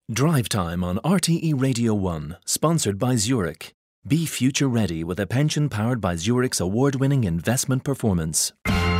Drive Time on RTE Radio 1, sponsored by Zurich. Be future ready with a pension powered by Zurich's award-winning investment performance.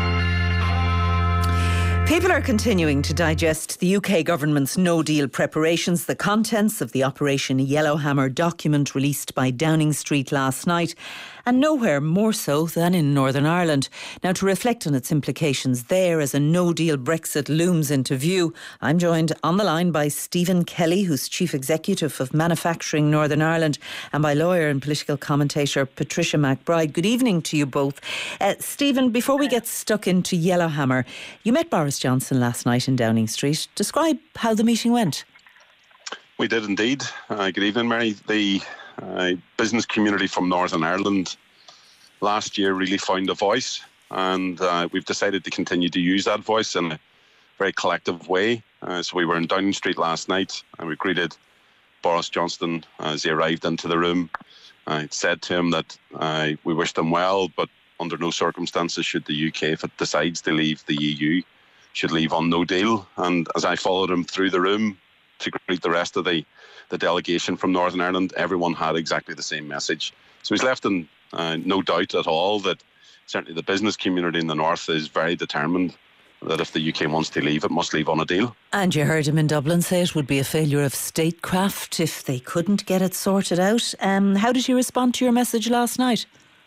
People are continuing to digest the UK government's no-deal preparations, the contents of the Operation Yellowhammer document released by Downing Street last night, and nowhere more so than in Northern Ireland. Now, to reflect on its implications there as a no-deal Brexit looms into view, I'm joined on the line by Stephen Kelly, who's Chief Executive of Manufacturing Northern Ireland, and by lawyer and political commentator Patricia McBride. Good evening to you both. Stephen, before we get stuck into Yellowhammer, you met Boris Johnson last night in Downing Street. Describe how the meeting went. We did indeed. Good evening, Mary. The business community from Northern Ireland last year really found a voice, and we've decided to continue to use that voice in a very collective way. So we were in Downing Street last night and we greeted Boris Johnson as he arrived into the room. I said to him that we wished him well, but under no circumstances should the UK, if it decides to leave the EU, should leave on no deal. And as I followed him through the room to greet the rest of the delegation from Northern Ireland, everyone had exactly the same message. So he's left in no doubt at all that certainly the business community in the North is very determined that if the UK wants to leave, it must leave on a deal. And you heard him in Dublin say it would be a failure of statecraft if they couldn't get it sorted out. How did you respond to your message last night?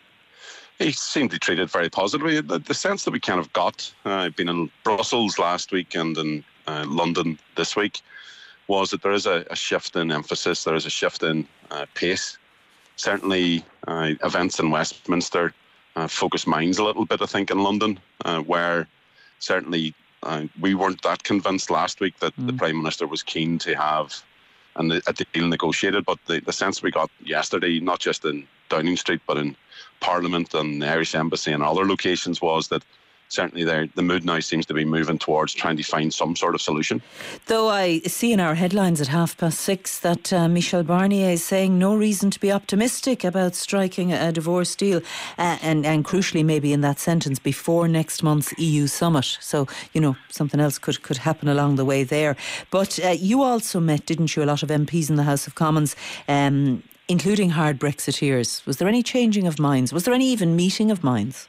He seemed to treat it very positively. The sense that we kind of got, I've been in Brussels last week and in London this week, was that there is a shift in emphasis, there is a shift in pace. Certainly events in Westminster focused minds a little bit, I think, in London, where certainly we weren't that convinced last week that the Prime Minister was keen to have a deal negotiated. But the sense we got yesterday, not just in Downing Street, but in Parliament and the Irish Embassy and other locations, was that certainly the mood now seems to be moving towards trying to find some sort of solution. Though I see in our headlines at 6:30 that Michel Barnier is saying no reason to be optimistic about striking a divorce deal, and crucially maybe in that sentence before next month's EU summit. So, something else could happen along the way there. But you also met, didn't you, a lot of MPs in the House of Commons, including hard Brexiteers. Was there any changing of minds? Was there any even meeting of minds?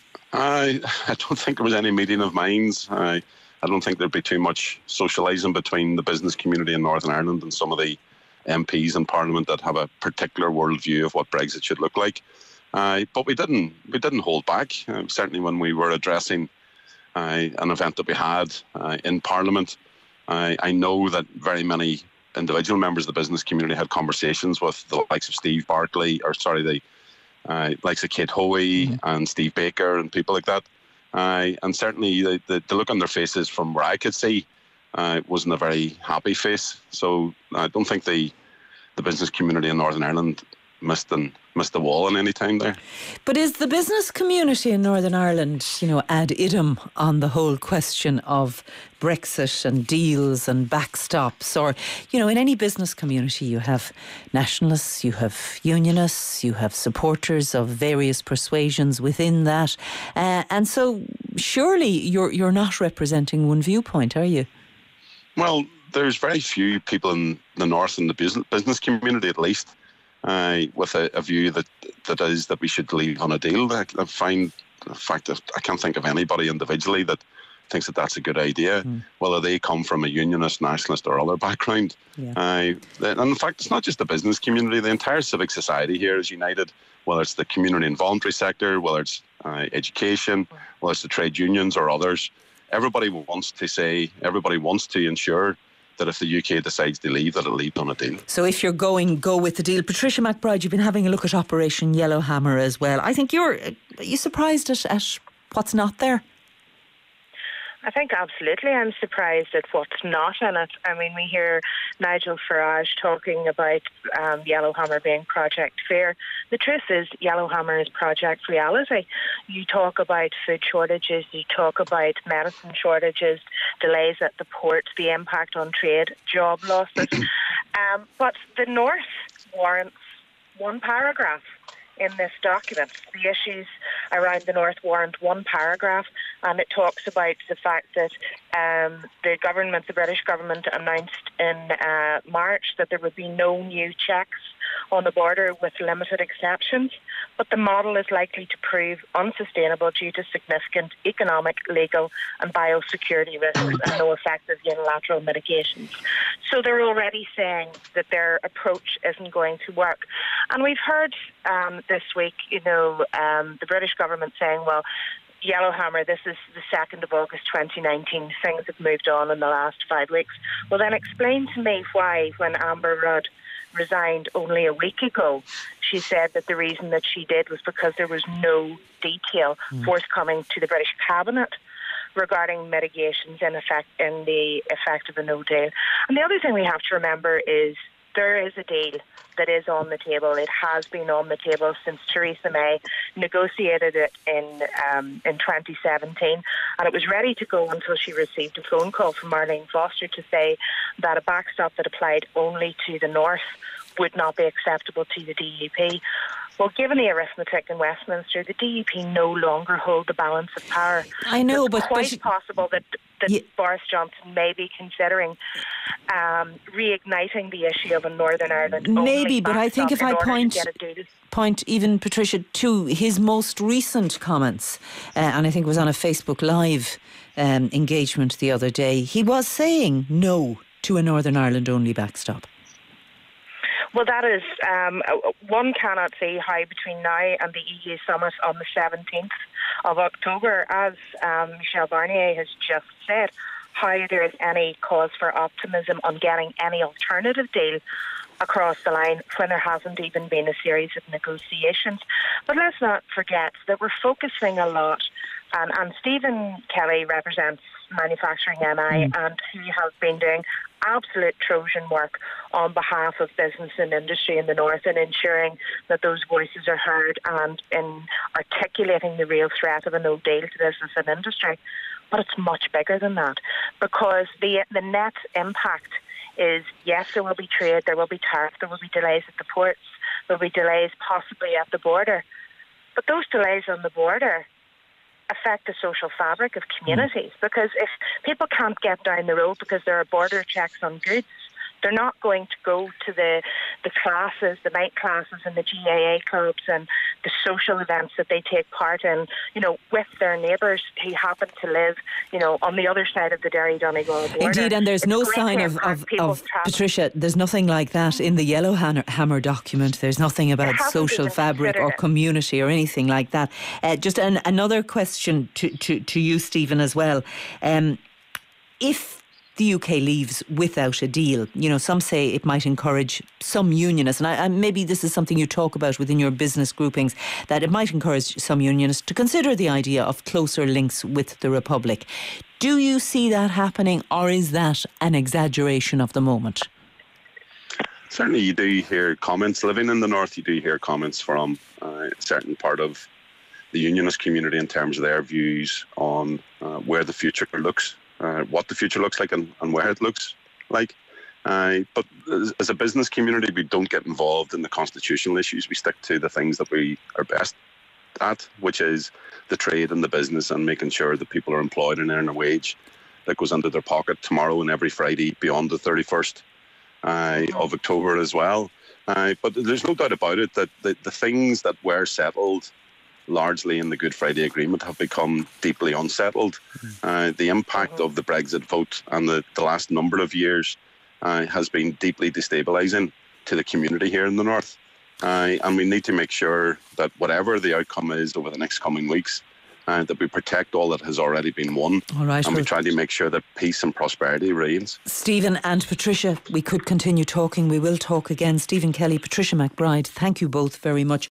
I don't think there was any meeting of minds. I don't think there'd be too much socialising between the business community in Northern Ireland and some of the MPs in Parliament that have a particular worldview of what Brexit should look like. But we didn't hold back. Certainly when we were addressing an event that we had in Parliament, I know that very many individual members of the business community had conversations with the likes of Steve Barclay, likes of Kate Hoey and Steve Baker and people like that. And certainly the look on their faces from where I could see wasn't a very happy face. So I don't think the business community in Northern Ireland missed the wall in any time there. But is the business community in Northern Ireland, ad idem on the whole question of Brexit and deals and backstops? Or, in any business community you have nationalists, you have unionists, you have supporters of various persuasions within that. And so surely you're not representing one viewpoint, are you? Well, there's very few people in the North, in the business community at least, with a view that is that we should leave on a deal. I find, in fact, I can't think of anybody individually that thinks that that's a good idea, whether they come from a unionist, nationalist or other background. Yeah. And in fact, it's not just the business community, the entire civic society here is united, whether it's the community and voluntary sector, whether it's education, whether it's the trade unions or others. Everybody wants to ensure that if the UK decides to leave, that it'll leave on a deal. So if you're go with the deal. Patricia McBride, you've been having a look at Operation Yellowhammer as well. I think are you surprised at what's not there? I think absolutely I'm surprised at what's not in it. I mean, we hear Nigel Farage talking about Yellowhammer being Project Fear. The truth is Yellowhammer is Project Reality. You talk about food shortages, you talk about medicine shortages, delays at the port, the impact on trade, job losses. But the North warrants one paragraph in this document. The issues around the North warrant one paragraph, and it talks about the fact that the British government announced in March that there would be no new checks on the border with limited exceptions, but the model is likely to prove unsustainable due to significant economic, legal and biosecurity risks and no effective unilateral mitigations. So they're already saying that their approach isn't going to work. And we've heard this week, the British government saying, well, Yellowhammer, this is the 2nd of August 2019. Things have moved on in the last 5 weeks. Well, then explain to me why, when Amber Rudd resigned only a week ago, she said that the reason that she did was because there was no detail forthcoming to the British Cabinet regarding mitigations in the effect of a no deal. And the other thing we have to remember is there is a deal that is on the table. It has been on the table since Theresa May negotiated it in 2017, and it was ready to go until she received a phone call from Marlene Foster to say that a backstop that applied only to the north would not be acceptable to the DUP. Well, given the arithmetic in Westminster, the DUP no longer hold the balance of power. I know, it's quite possible that Boris Johnson may be considering reigniting the issue of a Northern Ireland. Maybe, but I think if I point even, Patricia, to his most recent comments, and I think it was on a Facebook Live engagement the other day, he was saying no to a Northern Ireland only backstop. Well, that is, one cannot see how between now and the EU summit on the 17th of October, as Michel Barnier has just said, how there is any cause for optimism on getting any alternative deal across the line when there hasn't even been a series of negotiations. But let's not forget that we're focusing a lot, and Stephen Kelly represents Manufacturing NI, and he has been doing absolute Trojan work on behalf of business and industry in the north in ensuring that those voices are heard and in articulating the real threat of a no deal to business and industry. But it's much bigger than that, because the net impact is, yes, there will be trade, there will be tariffs, there will be delays at the ports, there will be delays possibly at the border. But those delays on the border affect the social fabric of communities, because if people can't get down the road because there are border checks on goods, they're not going to go to the classes, the night classes and the GAA clubs and the social events that they take part in, with their neighbours who happen to live, on the other side of the Derry-Donegal border. Indeed, and there's no sign of Patricia, there's nothing like that in the Yellowhammer document. There's nothing about social fabric or community or anything like that. Just another question to you, Stephen, as well. If the UK leaves without a deal, some say it might encourage some unionists, and maybe this is something you talk about within your business groupings, that it might encourage some unionists to consider the idea of closer links with the Republic. Do you see that happening, or is that an exaggeration of the moment? Certainly you do hear comments. Living in the north, you do hear comments from a certain part of the unionist community in terms of their views on where the future looks. What the future looks like and where it looks like. But as a business community, we don't get involved in the constitutional issues. We stick to the things that we are best at, which is the trade and the business, and making sure that people are employed and earn a wage that goes into their pocket tomorrow and every Friday beyond the 31st of October as well. But there's no doubt about it that the things that were settled largely in the Good Friday Agreement have become deeply unsettled. The impact of the Brexit vote and the last number of years has been deeply destabilising to the community here in the north. And we need to make sure that whatever the outcome is over the next coming weeks, that we protect all that has already been won. All right, and we try to make sure that peace and prosperity reigns. Stephen and Patricia, we could continue talking. We will talk again. Stephen Kelly, Patricia McBride, thank you both very much.